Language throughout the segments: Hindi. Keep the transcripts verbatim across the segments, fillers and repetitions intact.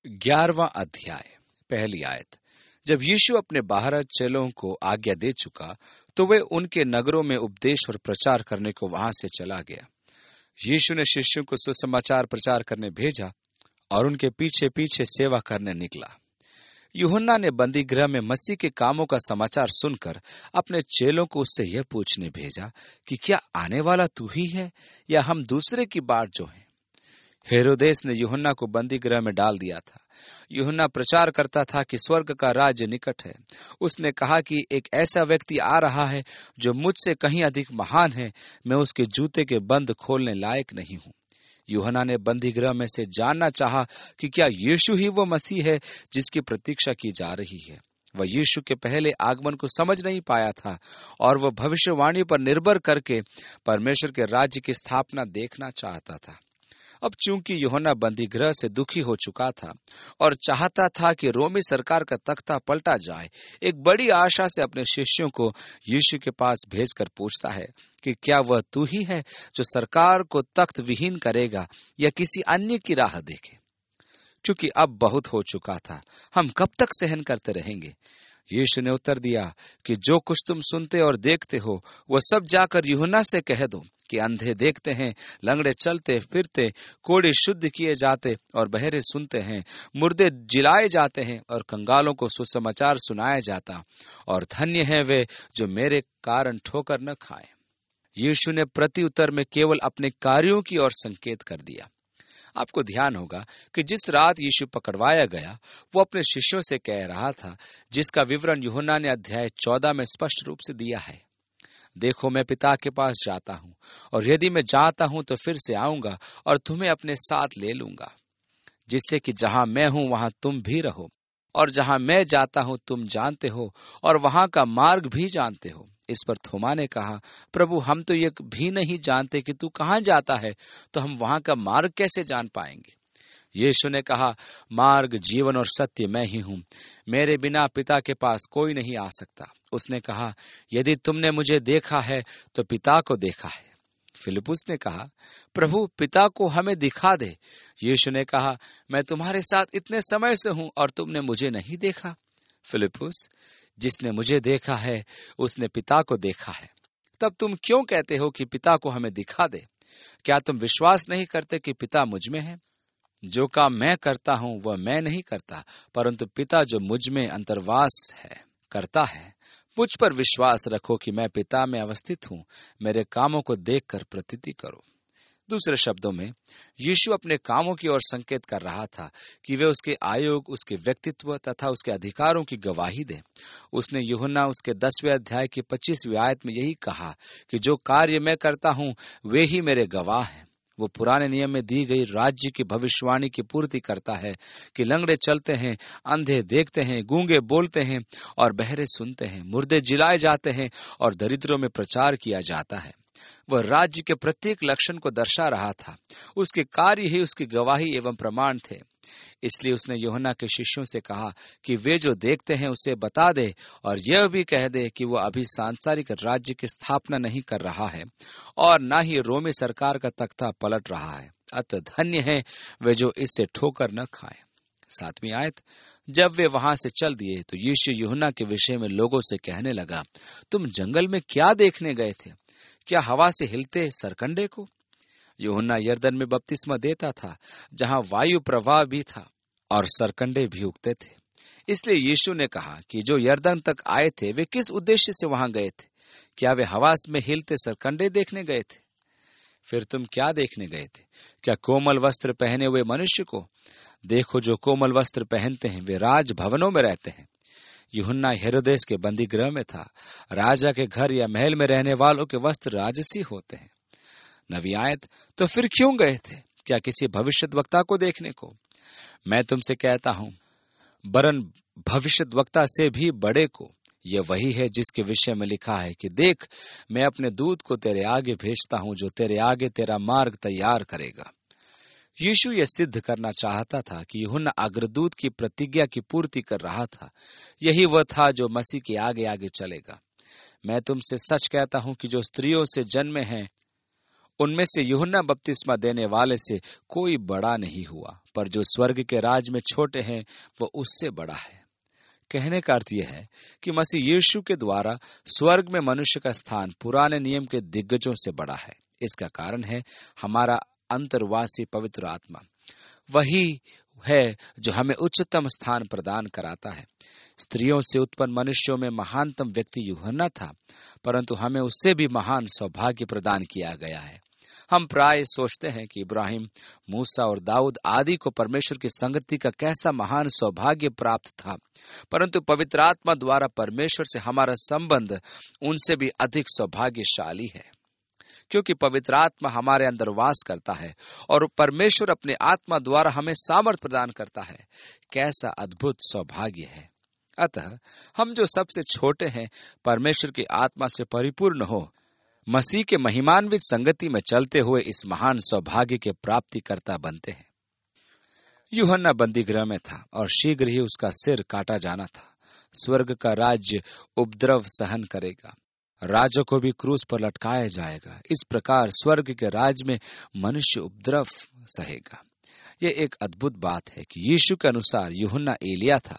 ग्यारहवां अध्याय, पहली आयत। जब यीशु अपने बारह चेलों को आज्ञा दे चुका तो वे उनके नगरों में उपदेश और प्रचार करने को वहां से चला गया। यीशु ने शिष्यों को सुसमाचार प्रचार करने भेजा और उनके पीछे पीछे सेवा करने निकला। यूहन्ना ने बंदी गृह में मसीह के कामों का समाचार सुनकर अपने चेलों को उससे यह पूछने भेजा कि क्या आने वाला तू ही है या हम दूसरे की बाट जो हैं। हेरोदेस ने यूहन्ना को बंदी गृह में डाल दिया था। यूहन्ना प्रचार करता था कि स्वर्ग का राज्य निकट है। उसने कहा कि एक ऐसा व्यक्ति आ रहा है जो मुझसे कहीं अधिक महान है, मैं उसके जूते के बंद खोलने लायक नहीं हूं। यूहन्ना ने बंदी गृह में से जानना चाहा कि क्या यीशु ही वो मसीह है जिसकी प्रतीक्षा की जा रही है। वह यीशु के पहले आगमन को समझ नहीं पाया था और वह भविष्यवाणी पर निर्भर करके परमेश्वर के राज्य की स्थापना देखना चाहता था। अब चूंकि यूहन्ना बंदी गृह से दुखी हो चुका था और चाहता था कि रोमी सरकार का तख्ता पलटा जाए, एक बड़ी आशा से अपने शिष्यों को यीशु के पास भेजकर पूछता है कि क्या वह तू ही है जो सरकार को तख्त विहीन करेगा या किसी अन्य की राह देखे। क्योंकि अब बहुत हो चुका था, हम कब तक सहन करते रहेंगे। यीशु ने उत्तर दिया कि जो कुछ तुम सुनते और देखते हो वह सब जाकर यूहन्ना से कह दो कि अंधे देखते हैं, लंगड़े चलते फिरते, कोढ़े शुद्ध किए जाते और बहरे सुनते हैं, मुर्दे जिलाए जाते हैं और कंगालों को सुसमाचार सुनाया जाता, और धन्य हैं वे जो मेरे कारण ठोकर न खाएं। यीशु ने प्रति उत्तर में केवल अपने कार्यों की ओर संकेत कर दिया। आपको ध्यान होगा कि जिस रात यीशु पकड़वाया गया वो अपने शिष्यों से कह रहा था, जिसका विवरण यूहन्ना ने अध्याय चौदह में स्पष्ट रूप से दिया है। देखो, मैं पिता के पास जाता हूँ और यदि मैं जाता हूँ तो फिर से आऊंगा और तुम्हें अपने साथ ले लूंगा, जिससे कि जहां मैं हूँ वहां तुम भी रहो, और जहां मैं जाता हूँ तुम जानते हो और वहां का मार्ग भी जानते हो। इस पर थोमा ने कहा, प्रभु, हम तो ये भी नहीं जानते कि तू कहाँ जाता है, तो हम वहां का मार्ग कैसे जान पाएंगे। यीशु ने कहा, मार्ग, जीवन और सत्य मैं ही हूँ, मेरे बिना पिता के पास कोई नहीं आ सकता। उसने कहा, यदि तुमने मुझे देखा है तो पिता को देखा है। फिलिपुस ने कहा, प्रभु, पिता को हमें दिखा दे। यीशु ने कहा, मैं तुम्हारे साथ इतने समय से हूँ और तुमने मुझे नहीं देखा। फिलिपुस, जिसने मुझे देखा है उसने पिता को देखा है। तब तुम क्यों कहते हो कि पिता को हमें दिखा दे? क्या तुम विश्वास नहीं करते कि पिता मुझ में है? जो काम मैं करता हूँ वह मैं नहीं करता, परंतु पिता जो मुझ में अंतर्वास है करता है। मुझ पर विश्वास रखो कि मैं पिता में अवस्थित हूँ, मेरे कामों को देखकर प्रतीति करो। दूसरे शब्दों में, यीशु अपने कामों की ओर संकेत कर रहा था कि वे उसके आयोग, उसके व्यक्तित्व तथा उसके अधिकारों की गवाही दें। उसने यूहन्ना उसके दसवें अध्याय की पच्चीसवीं आयत में यही कहा कि जो कार्य मैं करता हूँ वे ही मेरे गवाह हैं। वो पुराने नियम में दी गई राज्य की भविष्यवाणी की पूर्ति करता है कि लंगड़े चलते हैं, अंधे देखते हैं, गूंगे बोलते हैं और बहरे सुनते हैं, मुर्दे जिलाए जाते हैं और दरिद्रों में प्रचार किया जाता है। वह राज्य के प्रत्येक लक्षण को दर्शा रहा था। उसके कार्य ही उसकी गवाही एवं प्रमाण थे। इसलिए उसने यूहन्ना के शिष्यों से कहा कि वे जो देखते हैं उसे बता दे और यह भी कह दे कि वह अभी सांसारिक राज्य की स्थापना नहीं कर रहा है और न ही रोमी सरकार का तख्ता पलट रहा है। अतः धन्य है वे जो इससे ठोकर न खाएं। सातवीं आयत। जब वे वहां से चल दिए तो यीशु यूहन्ना के विषय में लोगों से कहने लगा, तुम जंगल में क्या देखने गए थे? क्या हवा से हिलते सरकंडे को? यूहन्ना यरदन में बपतिस्मा देता था, जहां वायु प्रवाह भी था और सरकंडे भी उगते थे। इसलिए यीशु ने कहा कि जो यरदन तक आए थे वे किस उद्देश्य से वहां गए थे? क्या वे हवा में हिलते सरकंडे देखने गए थे? फिर तुम क्या देखने गए थे? क्या कोमल वस्त्र पहने हुए मनुष्य को? देखो, जो कोमल वस्त्र पहनते हैं वे राज भवनों में रहते हैं। यूहन्ना हेरोदेस के बंदी गृह में था। राजा के घर या महल में रहने वालों के वस्त्र राजसी होते हैं। नवी आयत। तो फिर क्यों गए थे? क्या किसी भविष्यद्वक्ता को देखने को? मैं तुमसे कहता हूं, वरन भविष्यद्वक्ता से भी बड़े को। यह वही है जिसके विषय में लिखा है कि देख, मैं अपने दूत को तेरे आगे भेजता हूं जो तेरे आगे तेरा मार्ग तैयार करेगा। यीशु यह सिद्ध करना चाहता था कि यूहन्ना अग्रदूत की प्रतिज्ञा की पूर्ति कर रहा था। यही वह था जो मसीह के आगे आगे चलेगा। मैं तुमसे सच कहता हूं कि जो स्त्रियों से जन्मे हैं उनमें से यूहन्ना बपतिस्मा देने वाले से कोई बड़ा नहीं हुआ, पर जो स्वर्ग के राज में छोटे हैं वो उससे बड़ा है। कहने का अर्थ यह है कि मसीह यीशु के द्वारा स्वर्ग में मनुष्य का स्थान पुराने नियम के दिग्गजों से बड़ा है। इसका कारण है हमारा अंतर्वासी पवित्र आत्मा। वही है जो हमें उच्चतम स्थान प्रदान कराता है। स्त्रियों से उत्पन्न मनुष्यों में महानतम व्यक्ति यूहन्ना था, परंतु हमें उससे भी महान सौभाग्य प्रदान किया गया है। हम प्राय सोचते हैं कि इब्राहिम, मूसा और दाऊद आदि को परमेश्वर की संगति का कैसा महान सौभाग्य प्राप्त था, परंतु पवित्र आत्मा द्वारा परमेश्वर से हमारा संबंध उनसे भी अधिक सौभाग्यशाली है, क्योंकि पवित्र आत्मा हमारे अंदर वास करता है और परमेश्वर अपने आत्मा द्वारा हमें सामर्थ प्रदान करता है। कैसा अद्भुत सौभाग्य है। अतः हम जो सबसे छोटे हैं, परमेश्वर की आत्मा से परिपूर्ण हो, मसीह के महिमान्वित संगति में चलते हुए इस महान सौभाग्य के प्राप्तिकर्ता बनते हैं। यूहन्ना बंदी गृह में था और शीघ्र ही उसका सिर काटा जाना था। स्वर्ग का राज्य उपद्रव सहन करेगा, राजा को भी क्रूस पर लटकाया जाएगा। इस प्रकार स्वर्ग के राज्य में मनुष्य उपद्रव सहेगा। यह एक अद्भुत बात है कि यीशु के अनुसार यूहन्ना एलिया था।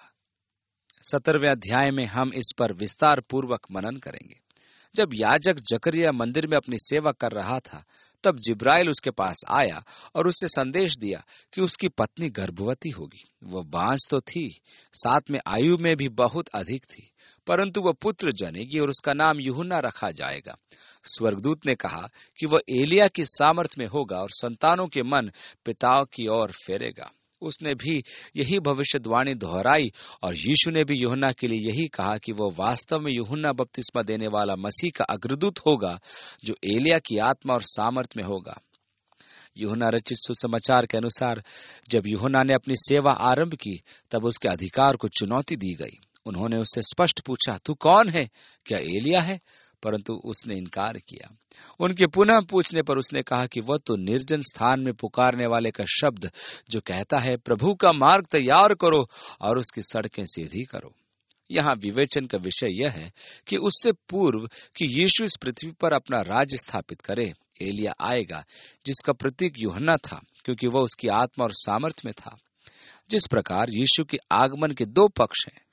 सत्रहवें अध्याय में हम इस पर विस्तार पूर्वक मनन करेंगे। जब याजक जकरिया मंदिर में अपनी सेवा कर रहा था, तब जिब्राइल उसके पास आया और उससे संदेश दिया कि उसकी पत्नी गर्भवती होगी। वह बांझ तो थी, साथ में आयु में भी बहुत अधिक थी, परंतु वह पुत्र जनेगी और उसका नाम यूहन्ना रखा जाएगा। स्वर्गदूत ने कहा कि वह एलिया की सामर्थ में होगा और संतानों के मन पिताओं की ओर फेरेगा। उसने भी यही भविष्यवाणी दोहराई और यीशु ने भी यूहन्ना के लिए यही कहा कि वह वास्तव में यूहन्ना बपतिस्मा देने वाला मसीह का अग्रदूत होगा, जो एलिया की आत्मा और सामर्थ में होगा। यूहन्ना रचित सुसमाचार के अनुसार जब यूहन्ना ने अपनी सेवा आरंभ की, तब उसके अधिकार को चुनौती दी गई। उन्होंने उससे स्पष्ट पूछा, तू कौन है? क्या एलिया है? परंतु उसने इनकार किया। उनके पुनः पूछने पर उसने कहा कि वह तो निर्जन स्थान में पुकारने वाले का शब्द जो कहता है, प्रभु का मार्ग तैयार करो और उसकी सड़कें सीधी करो। यहाँ विवेचन का विषय यह है कि उससे पूर्व कि यीशु इस पृथ्वी पर अपना राज्य स्थापित करे, एलिया आएगा, जिसका प्रतीक यूहन्ना था, क्योंकि वह उसकी आत्मा और सामर्थ में था। जिस प्रकार यीशु के आगमन के दो पक्ष हैं,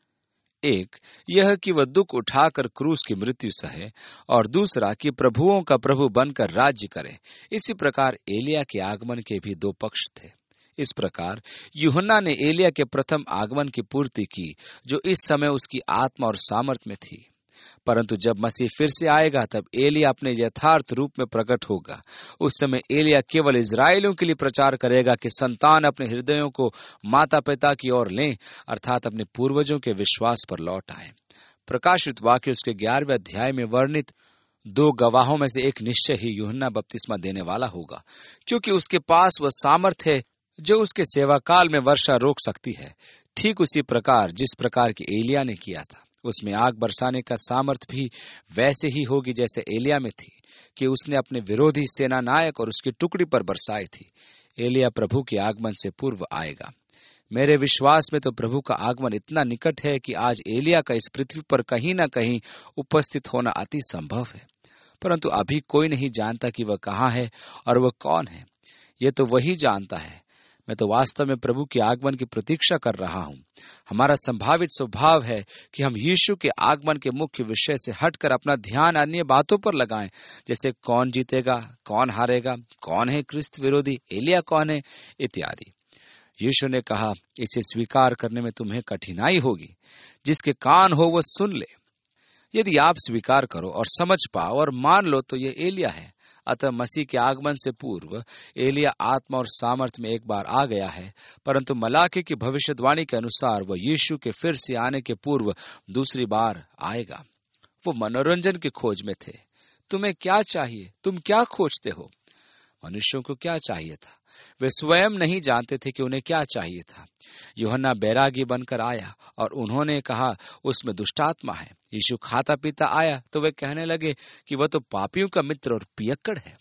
एक यह कि वह दुख उठाकर क्रूस की मृत्यु सहे और दूसरा कि प्रभुओं का प्रभु बनकर राज्य करे, इसी प्रकार एलिया के आगमन के भी दो पक्ष थे। इस प्रकार यूहन्ना ने एलिया के प्रथम आगमन की पूर्ति की, जो इस समय उसकी आत्मा और सामर्थ में थी। परंतु जब मसीह फिर से आएगा, तब एलिया अपने यथार्थ रूप में प्रकट होगा। उस समय एलिया केवल इजरायलियों के लिए प्रचार करेगा कि संतान अपने हृदयों को माता पिता की ओर लें, अर्थात अपने पूर्वजों के विश्वास पर लौट आए। प्रकाशित वाक्य उसके ग्यारहवें अध्याय में वर्णित दो गवाहों में से एक निश्चय ही यूहन्ना बपतिस्मा देने वाला होगा, क्योंकि उसके पास वह सामर्थ है जो उसके सेवा काल में वर्षा रोक सकती है, ठीक उसी प्रकार जिस प्रकार की एलिया ने किया था। उसमें आग बरसाने का सामर्थ भी वैसे ही होगी जैसे एलिया में थी, कि उसने अपने विरोधी सेना नायक और उसकी टुकड़ी पर बरसाई थी। एलिया प्रभु के आगमन से पूर्व आएगा। मेरे विश्वास में तो प्रभु का आगमन इतना निकट है कि आज एलिया का इस पृथ्वी पर कहीं न कहीं उपस्थित होना अति संभव है, परंतु अभी कोई नहीं जानता कि वह कहाँ है और वह कौन है। ये तो वही जानता है। मैं तो वास्तव में प्रभु के आगमन की प्रतीक्षा कर रहा हूँ। हमारा संभावित स्वभाव है कि हम यीशु के आगमन के मुख्य विषय से हटकर अपना ध्यान अन्य बातों पर लगाएं, जैसे कौन जीतेगा, कौन हारेगा, कौन है क्रिस्त विरोधी, एलिया कौन है, इत्यादि। यीशु ने कहा, इसे स्वीकार करने में तुम्हें कठिनाई होगी। जिसके कान हो वह सुन ले। यदि आप स्वीकार करो और समझ पाओ और मान लो तो ये एलिया है। अतः मसीह के आगमन से पूर्व एलिया आत्मा और सामर्थ में एक बार आ गया है, परंतु मलाकी की भविष्यवाणी के अनुसार वह यीशु के फिर से आने के पूर्व दूसरी बार आएगा। वो मनोरंजन की खोज में थे। तुम्हें क्या चाहिए? तुम क्या खोजते हो? मनुष्यों को क्या चाहिए था? वे स्वयं नहीं जानते थे कि उन्हें क्या चाहिए था। यूहन्ना बैरागी बनकर आया और उन्होंने कहा उसमें दुष्टात्मा है। यीशु खाता पीता आया तो वे कहने लगे कि वह तो पापियों का मित्र और पियक्कड़ है।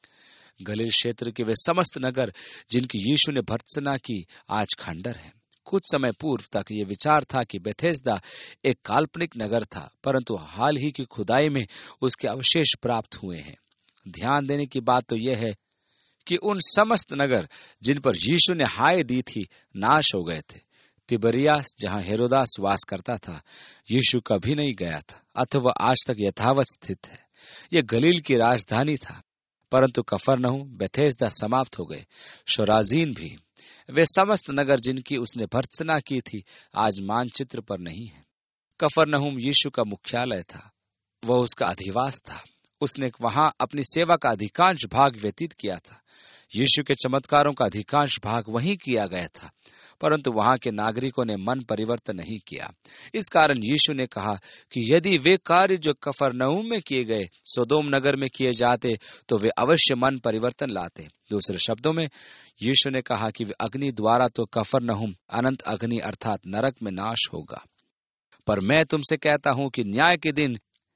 गलील क्षेत्र के वे समस्त नगर जिनकी यीशु ने भर्त्सना की, आज खंडर है। कुछ समय पूर्व तक ये विचार था कि बेथेस्दा एक काल्पनिक नगर था, परंतु हाल ही की खुदाई में उसके अवशेष प्राप्त हुए हैं। ध्यान देने की बात तो यह है कि उन समस्त नगर जिन पर यीशु ने हाय दी थी नाश हो गए थे। तिबरियास जहां हेरोदास वास करता था, यीशु कभी नहीं गया था अथवा आज तक यथावत स्थित है। यह गलील की राजधानी था, परंतु कफरनहूम, बेथेस्दा समाप्त हो गए। शोराजीन भी, वे समस्त नगर जिनकी उसने भर्त्सना की थी, आज मानचित्र पर नहीं है। कफरनहूम यीशु का मुख्यालय था, वह उसका अधिवास था। उसने वहां अपनी सेवा का अधिकांश भाग व्यतीत किया था। यीशु के चमत्कारों का अधिकांश भाग वहीं किया गया था, परंतु वहां के नागरिकों ने मन परिवर्तन नहीं किया। इस कारण यीशु ने कहा कि यदि वे कार्य जो कफरनहूम में किए गए सोदोम नगर में किए जाते तो वे अवश्य मन परिवर्तन लाते। दूसरे शब्दों में यीशु ने कहा कि वे अग्नि द्वारा तो कफरनहूम अनंत अग्नि अर्थात नरक में नाश होगा, पर मैं तुमसे कहता हूं कि न्याय के दिन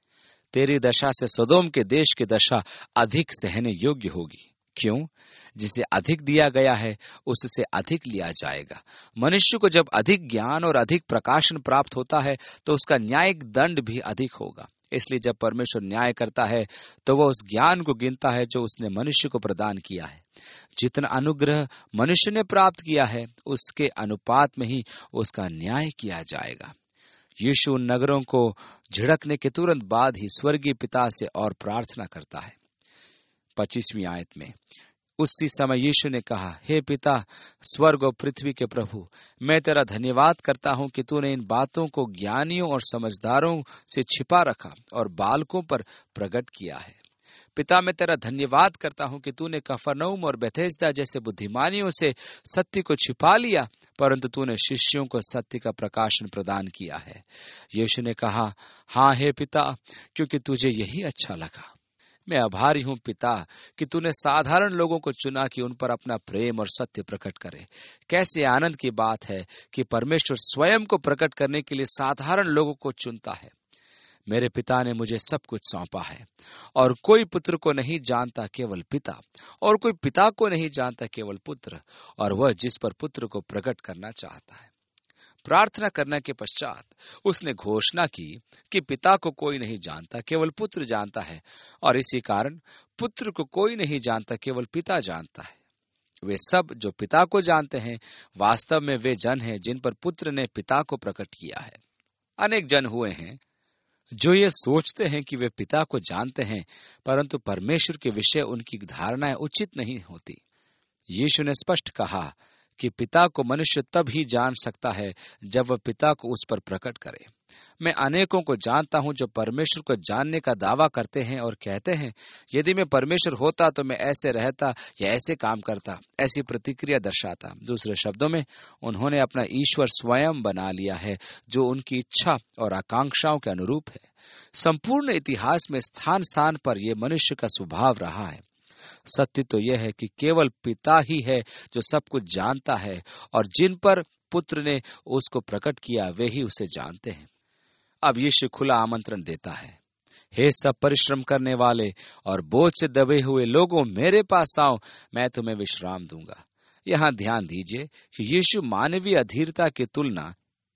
तेरी दशा से सदोम के देश की दशा अधिक सहने योग्य होगी। क्यों? जिसे अधिक दिया गया है उससे अधिक लिया जाएगा। मनुष्य को जब अधिक ज्ञान और अधिक प्रकाशन प्राप्त होता है तो उसका न्यायिक दंड भी अधिक होगा। इसलिए जब परमेश्वर न्याय करता है तो वह उस ज्ञान को गिनता है जो उसने मनुष्य को प्रदान किया है। जितना अनुग्रह मनुष्य ने प्राप्त किया है उसके अनुपात में ही उसका न्याय किया जाएगा। यीशु उन नगरों को झिड़कने के तुरंत बाद ही स्वर्गीय पिता से और प्रार्थना करता है। पच्चीसवीं आयत में, उसी समय यीशु ने कहा, हे पिता, स्वर्ग और पृथ्वी के प्रभु, मैं तेरा धन्यवाद करता हूं कि तूने इन बातों को ज्ञानियों और समझदारों से छिपा रखा और बालकों पर प्रकट किया है। पिता, मैं तेरा धन्यवाद करता हूं कि तूने कफरनहूम और बेथेस्दा जैसे बुद्धिमानियों से सत्य को छिपा लिया, परंतु तूने शिष्यों को सत्य का प्रकाशन प्रदान किया है। यीशु ने कहा, हाँ हे पिता, क्योंकि तुझे यही अच्छा लगा। मैं आभारी हूं पिता कि तूने साधारण लोगों को चुना कि उन पर अपना प्रेम और सत्य प्रकट करे। कैसे आनंद की बात है कि परमेश्वर स्वयं को प्रकट करने के लिए साधारण लोगों को चुनता है। मेरे पिता ने मुझे सब कुछ सौंपा है, और कोई पुत्र को नहीं जानता केवल पिता, और कोई पिता को नहीं जानता केवल पुत्र, और वह जिस पर पुत्र को प्रकट करना चाहता है। प्रार्थना करने के पश्चात उसने घोषणा की कि पिता को कोई नहीं जानता, केवल पुत्र जानता है, और इसी कारण पुत्र को कोई नहीं जानता, केवल पिता जानता है। वे सब जो पिता को जानते हैं वास्तव में वे जन हैं जिन पर पुत्र ने पिता को प्रकट किया है। अनेक जन हुए हैं जो ये सोचते हैं कि वे पिता को जानते हैं, परंतु परमेश्वर के विषय उनकी धारणाएं उचित नहीं होती। यीशु ने स्पष्ट कहा कि पिता को मनुष्य तब ही जान सकता है जब वह पिता को उस पर प्रकट करे। मैं अनेकों को जानता हूं जो परमेश्वर को जानने का दावा करते हैं और कहते हैं, यदि मैं परमेश्वर होता तो मैं ऐसे रहता या ऐसे काम करता, ऐसी प्रतिक्रिया दर्शाता। दूसरे शब्दों में, उन्होंने अपना ईश्वर स्वयं बना लिया है जो उनकी इच्छा और आकांक्षाओं के अनुरूप है। संपूर्ण इतिहास में स्थान स्थान पर यह मनुष्य का स्वभाव रहा है। सत्य तो यह है कि केवल पिता ही है जो सब कुछ जानता है, और जिन पर पुत्र ने उसको प्रकट किया वे ही उसे जानते हैं। अब यीशु खुला आमंत्रण देता है, हे सब परिश्रम करने वाले और बोझ से दबे हुए लोगों, मेरे पास आओ, मैं तुम्हें विश्राम दूंगा। यहाँ ध्यान दीजिए कि यीशु मानवीय अधीरता की तुलना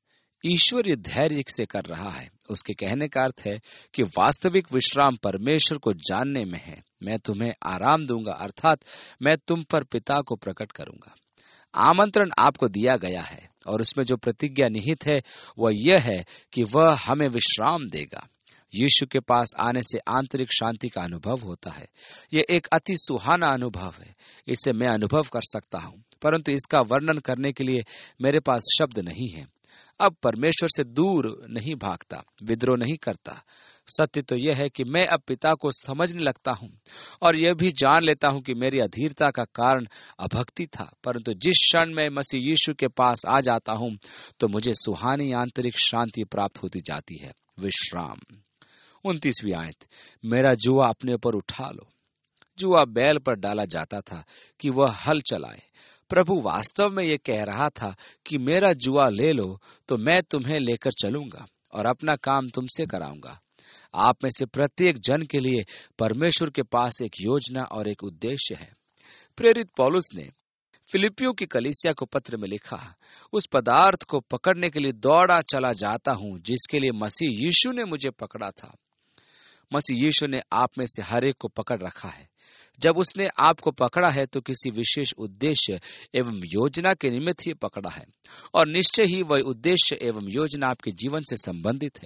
ईश्वरीय धैर्य से कर रहा है। उसके कहने का अर्थ है कि वास्तविक विश्राम परमेश्वर को जानने में है। मैं तुम्हें आराम दूंगा, अर्थात मैं तुम पर पिता को प्रकट करूंगा। आमंत्रण आपको दिया गया है, और उसमें जो प्रतिज्ञा निहित है वह यह है कि वह हमें विश्राम देगा। यीशु के पास आने से आंतरिक शांति का अनुभव होता है। यह एक अति सुहाना अनुभव है। इसे मैं अनुभव कर सकता हूं, परंतु इसका वर्णन करने के लिए मेरे पास शब्द नहीं है। अब परमेश्वर से दूर नहीं भागता, विद्रोह नहीं करता। सत्य तो यह है कि मैं अब पिता को समझने लगता हूं, और यह भी जान लेता हूं कि मेरी अधीरता का कारण अभक्ति था, परंतु जिस क्षण मैं मसीह यीशु के पास आ जाता हूं तो मुझे सुहानी आंतरिक शांति प्राप्त होती जाती है, विश्राम। उनतीसवीं आयत, मेरा जुआ अपने ऊपर उठा लो। जुआ बैल पर डाला जाता था कि वह हल चलाए। प्रभु वास्तव में यह कह रहा था कि मेरा जुआ ले लो तो मैं तुम्हें लेकर चलूंगा और अपना काम तुमसे कराऊंगा। आप में से प्रत्येक जन के लिए परमेश्वर के पास एक योजना और एक उद्देश्य है। प्रेरित पौलुस ने फिलिपियों की कलीसिया को पत्र में लिखा, उस पदार्थ को पकड़ने के लिए दौड़ा चला जाता हूं जिसके लिए मसीह यीशु ने मुझे पकड़ा था। मसीह यीशु ने आप में से हर एक को पकड़ रखा है। जब उसने आपको पकड़ा है तो किसी विशेष उद्देश्य एवं योजना के निमित्त ही पकड़ा है, और निश्चय ही वह उद्देश्य एवं योजना आपके जीवन से संबंधित है।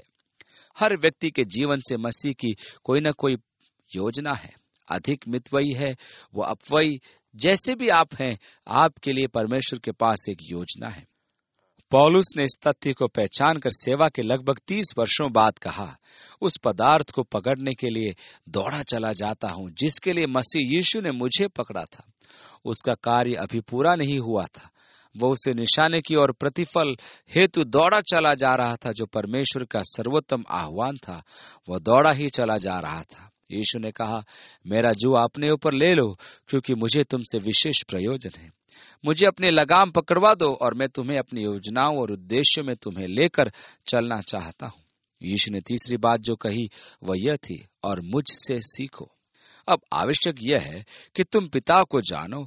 हर व्यक्ति के जीवन से मसीह की कोई न कोई योजना है। अधिक मितव्ययी है वो अपव्ययी, जैसे भी आप हैं, आपके लिए परमेश्वर के पास एक योजना है। पौलुस ने इस तथ्य को पहचान कर सेवा के लगभग तीस वर्षों बाद कहा, उस पदार्थ को पकड़ने के लिए दौड़ा चला जाता हूं जिसके लिए मसीह यीशु ने मुझे पकड़ा था। उसका कार्य अभी पूरा नहीं हुआ था। वो उसे निशाने की और प्रतिफल हेतु दौड़ा चला जा रहा था। जो परमेश्वर का सर्वोत्तम आह्वान था, वह दौड़ा ही चला जा रहा था। यीशु ने कहा, मेरा जुआ अपने ऊपर ले लो, क्योंकि मुझे तुमसे विशेष प्रयोजन है। मुझे अपने लगाम पकड़वा दो और मैं तुम्हें अपनी योजनाओं और उद्देश्यों में तुम्हें लेकर चलना चाहता हूँ। यीशु ने तीसरी बात जो कही वह यह थी, और मुझसे सीखो। अब आवश्यक यह है कि तुम पिता को जानो,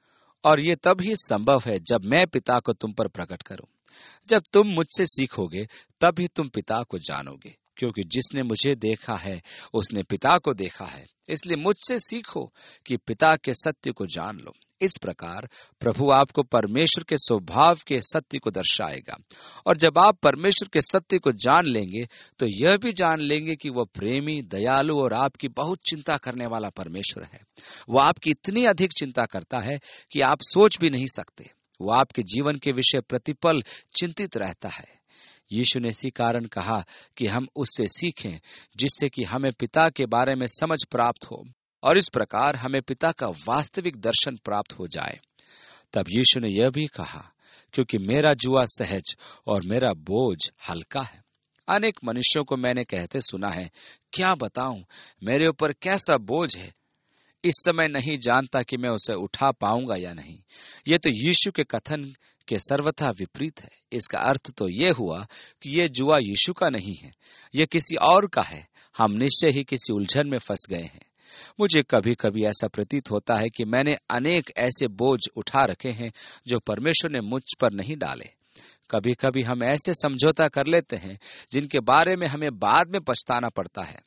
और ये तब ही संभव है जब मैं पिता को तुम पर प्रकट करूं। जब तुम मुझसे सीखोगे तब ही तुम पिता को जानोगे, क्योंकि जिसने मुझे देखा है उसने पिता को देखा है। इसलिए मुझसे सीखो कि पिता के सत्य को जान लो। इस प्रकार प्रभु आपको परमेश्वर के स्वभाव के सत्य को दर्शाएगा, और जब आप परमेश्वर के सत्य को जान लेंगे तो यह भी जान लेंगे कि वह प्रेमी, दयालु और आपकी बहुत चिंता करने वाला परमेश्वर है। वह आपकी इतनी अधिक चिंता करता है कि आप सोच भी नहीं सकते। वह आपके जीवन के विषय प्रतिपल चिंतित रहता है। यीशु ने इसी कारण कहा कि हम उससे सीखें, जिससे कि हमें पिता के बारे में समझ प्राप्त हो, और इस प्रकार हमें पिता का वास्तविक दर्शन प्राप्त हो जाए। तब यीशु ने यह भी कहा, क्योंकि मेरा जुआ सहज और मेरा बोझ हल्का है। अनेक मनुष्यों को मैंने कहते सुना है, क्या बताऊं, मेरे ऊपर कैसा बोझ है, इस समय नहीं जानता कि मैं उसे उठा पाऊंगा या नहीं। यह तो यीशु के कथन के सर्वथा विपरीत है। इसका अर्थ तो यह हुआ कि यह जुआ यीशु का नहीं है, यह किसी और का है। हम निश्चय ही किसी उलझन में फंस गए हैं। मुझे कभी कभी ऐसा प्रतीत होता है कि मैंने अनेक ऐसे बोझ उठा रखे हैं जो परमेश्वर ने मुझ पर नहीं डाले। कभी कभी हम ऐसे समझौता कर लेते हैं जिनके बारे में हमें बाद में पछताना पड़ता है।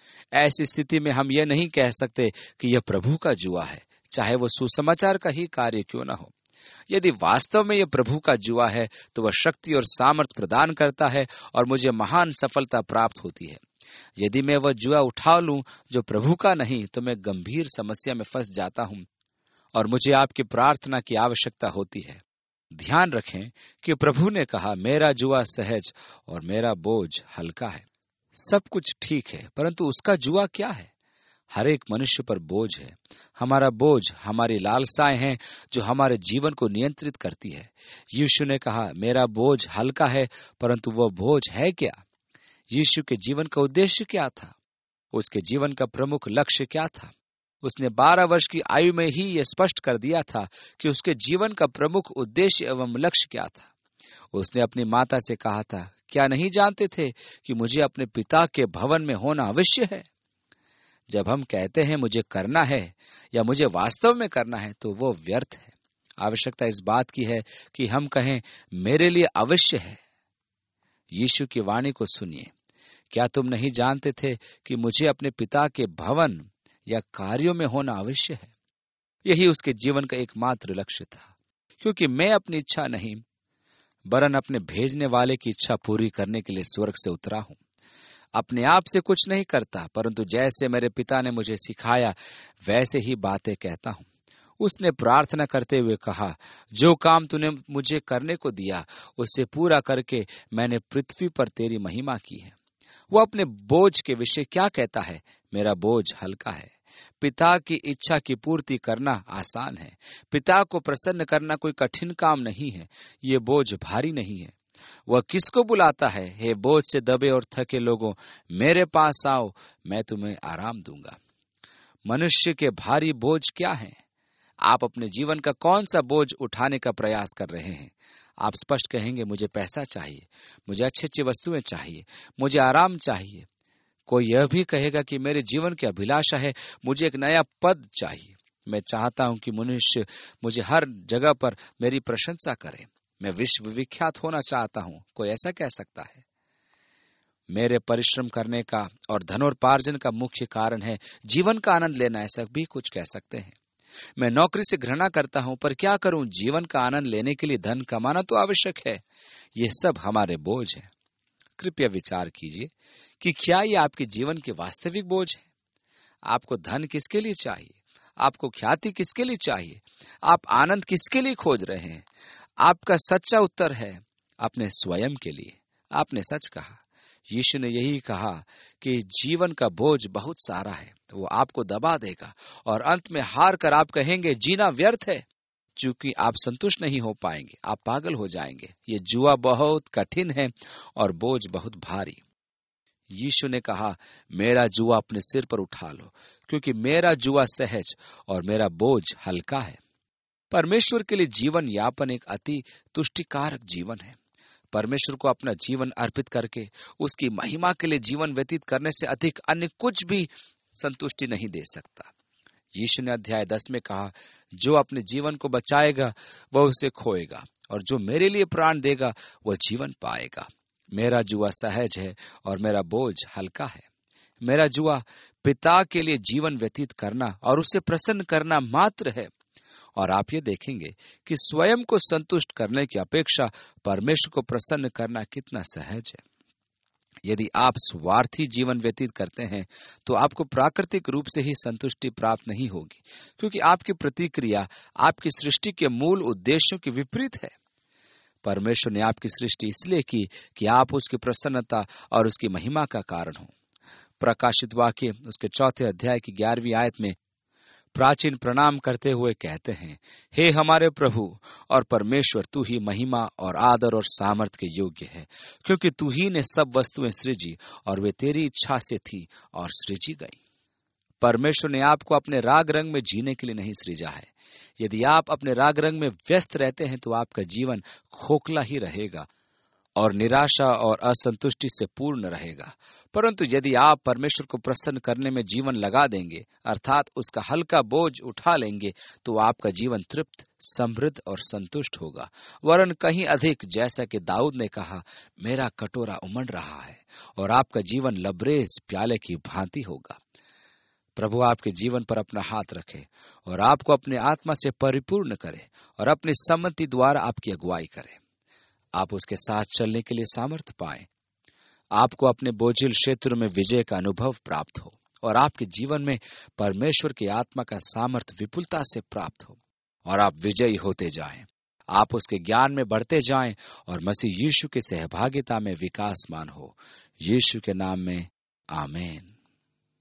ऐसी स्थिति में हम यह नहीं कह सकते कि यह प्रभु का जुआ है, चाहे वो सुसमाचार का ही कार्य क्यों न हो। यदि वास्तव में यह प्रभु का जुआ है तो वह शक्ति और सामर्थ प्रदान करता है और मुझे महान सफलता प्राप्त होती है। यदि मैं वह जुआ उठा लूं जो प्रभु का नहीं, तो मैं गंभीर समस्या में फंस जाता हूं और मुझे आपकी प्रार्थना की आवश्यकता होती है। ध्यान रखें कि प्रभु ने कहा, मेरा जुआ सहज और मेरा बोझ हल्का है। सब कुछ ठीक है, परंतु उसका जुआ क्या है? हर एक मनुष्य पर बोझ है। हमारा बोझ हमारी लालसाएं हैं जो हमारे जीवन को नियंत्रित करती है। यीशु ने कहा, मेरा बोझ हल्का है, परंतु वह बोझ है क्या? यीशु के जीवन का उद्देश्य क्या था? उसके जीवन का प्रमुख लक्ष्य क्या था? उसने बारह वर्ष की आयु में ही यह स्पष्ट कर दिया था कि उसके जीवन का प्रमुख उद्देश्य एवं लक्ष्य क्या था। उसने अपनी माता से कहा था, क्या नहीं जानते थे कि मुझे अपने पिता के भवन में होना अवश्य है? जब हम कहते हैं मुझे करना है या मुझे वास्तव में करना है, तो वो व्यर्थ है। आवश्यकता इस बात की है कि हम कहें, मेरे लिए अवश्य है। यीशु की वाणी को सुनिए। क्या तुम नहीं जानते थे कि मुझे अपने पिता के भवन या कार्यों में होना अवश्य है? यही उसके जीवन का एकमात्र लक्ष्य था, क्योंकि मैं अपनी इच्छा नहीं वरन अपने भेजने वाले की इच्छा पूरी करने के लिए स्वर्ग से उतरा हूं। अपने आप से कुछ नहीं करता, परंतु जैसे मेरे पिता ने मुझे सिखाया वैसे ही बातें कहता हूं। उसने प्रार्थना करते हुए कहा, जो काम तूने मुझे करने को दिया उसे पूरा करके मैंने पृथ्वी पर तेरी महिमा की है। वो अपने बोझ के विषय क्या कहता है? मेरा बोझ हल्का है। पिता की इच्छा की पूर्ति करना आसान है। पिता को प्रसन्न करना कोई कठिन काम नहीं है। ये बोझ भारी नहीं है। वह किसको बुलाता है? हे बोझ से दबे और थके लोगों, मेरे पास आओ, मैं तुम्हें आराम दूंगा। मनुष्य के भारी बोझ क्या है? आप अपने जीवन का कौन सा बोझ उठाने का प्रयास कर रहे हैं? आप स्पष्ट कहेंगे, मुझे पैसा चाहिए, मुझे अच्छी अच्छी वस्तुएं चाहिए, मुझे आराम चाहिए। कोई यह भी कहेगा कि मेरे जीवन की अभिलाषा है, मुझे एक नया पद चाहिए। मैं चाहता हूं कि मनुष्य मुझे हर जगह पर मेरी प्रशंसा करे। मैं विश्व विख्यात होना चाहता हूं। कोई ऐसा कह सकता है? मेरे परिश्रम करने का और धनोपार्जन का मुख्य कारण है जीवन का आनंद लेना, ऐसा भी कुछ कह सकते हैं। मैं नौकरी से घृणा करता हूं, पर क्या करूं, जीवन का आनंद लेने के लिए धन कमाना तो आवश्यक है। ये सब हमारे बोझ है। कृपया विचार कीजिए कि क्या ये आपके जीवन के वास्तविक बोझ है। आपको धन किसके लिए चाहिए? आपको ख्याति किसके लिए चाहिए? आप आनंद किसके लिए खोज रहे हैं? आपका सच्चा उत्तर है अपने स्वयं के लिए। आपने सच कहा। यीशु ने यही कहा कि जीवन का बोझ बहुत सारा है, तो वो आपको दबा देगा और अंत में हार कर आप कहेंगे जीना व्यर्थ है। चूंकि आप संतुष्ट नहीं हो पाएंगे, आप पागल हो जाएंगे। ये जुआ बहुत कठिन है और बोझ बहुत भारी। यीशु ने कहा, मेरा जुआ अपने सिर पर उठा लो, क्योंकि मेरा जुआ सहज और मेरा बोझ हल्का है। परमेश्वर के लिए जीवन यापन एक अति तुष्टिकारक जीवन है। परमेश्वर को अपना जीवन अर्पित करके उसकी महिमा के लिए जीवन व्यतीत करने से अधिक अन्य कुछ भी संतुष्टि नहीं दे सकता। यीशु ने अध्याय दस में कहा, जो अपने जीवन को बचाएगा वह उसे खोएगा, और जो मेरे लिए प्राण देगा वह जीवन पाएगा। मेरा जुआ सहज है और मेरा बोझ हल्का है। मेरा जुआ पिता के लिए जीवन व्यतीत करना और उसे प्रसन्न करना मात्र है। और आप ये देखेंगे कि स्वयं को संतुष्ट करने की अपेक्षा परमेश्वर को प्रसन्न करना कितना सहज है। यदि आप स्वार्थी जीवन व्यतीत करते हैं तो आपको प्राकृतिक रूप से ही संतुष्टि प्राप्त नहीं होगी, क्योंकि आपकी प्रतिक्रिया आपकी सृष्टि के मूल उद्देश्यों के विपरीत है। परमेश्वर ने आपकी सृष्टि इसलिए की कि आप उसकी प्रसन्नता और उसकी महिमा का कारण हो। प्रकाशित वाक्य उसके चौथे अध्याय की ग्यारहवीं आयत में प्राचीन प्रणाम करते हुए कहते हैं, हे हमारे प्रभु और परमेश्वर, तू ही महिमा और आदर और सामर्थ के योग्य है, क्योंकि तू ही ने सब वस्तुएं सृजी और वे तेरी इच्छा से थी और सृजी गई। परमेश्वर ने आपको अपने राग रंग में जीने के लिए नहीं सृजा है। यदि आप अपने राग रंग में व्यस्त रहते हैं तो आपका जीवन खोखला ही रहेगा और निराशा और असंतुष्टि से पूर्ण रहेगा। परंतु यदि आप परमेश्वर को प्रसन्न करने में जीवन लगा देंगे, अर्थात उसका हल्का बोझ उठा लेंगे, तो आपका जीवन तृप्त, समृद्ध और संतुष्ट होगा, वरन कहीं अधिक। जैसा कि दाऊद ने कहा, मेरा कटोरा उमड़ रहा है, और आपका जीवन लबरेज प्याले की भांति होगा। प्रभु आपके जीवन पर अपना हाथ रखे और आपको अपने आत्मा से परिपूर्ण करे और अपनी सम्मति द्वारा आपकी अगुवाई करे। आप उसके साथ चलने के लिए सामर्थ्य पाएं। आपको अपने बोझिल क्षेत्र में विजय का अनुभव प्राप्त हो और आपके जीवन में परमेश्वर की आत्मा का सामर्थ्य विपुलता से प्राप्त हो और आप विजयी होते जाएं। आप उसके ज्ञान में बढ़ते जाएं और मसीह यीशु की सहभागिता में विकासमान हो। यीशु के नाम में आमीन।